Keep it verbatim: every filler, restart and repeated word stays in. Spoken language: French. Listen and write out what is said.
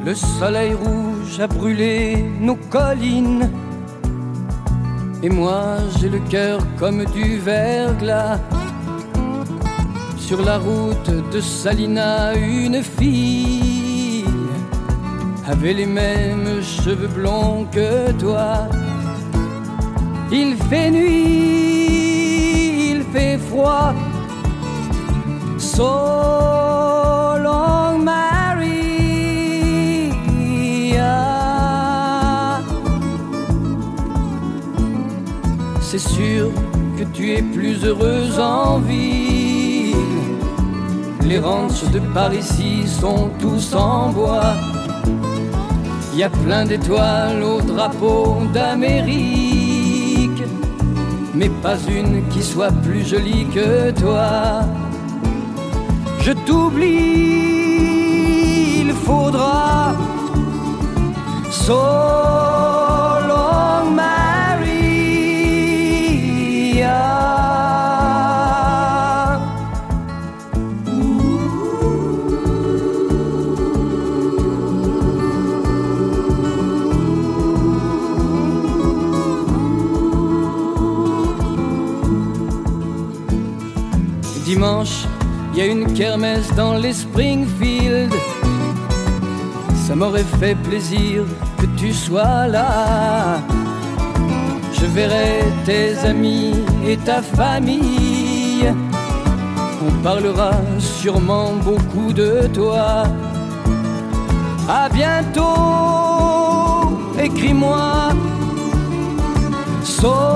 Le soleil rouge a brûlé nos collines, et moi j'ai le cœur comme du verglas. Sur la route de Salina, une fille avait les mêmes cheveux blonds que toi. Il fait nuit, il fait froid, so long Maria. C'est sûr que tu es plus heureuse en ville. Les ranchs de par ici sont tous en bois. Y a plein d'étoiles au drapeau d'Amérique, mais pas une qui soit plus jolie que toi. Je t'oublie, il faudra so long Maria. Dimanche, il y a une kermesse dans les Springfield. Ça m'aurait fait plaisir que tu sois là. Je verrai tes amis et ta famille. On parlera sûrement beaucoup de toi. À bientôt, écris-moi. So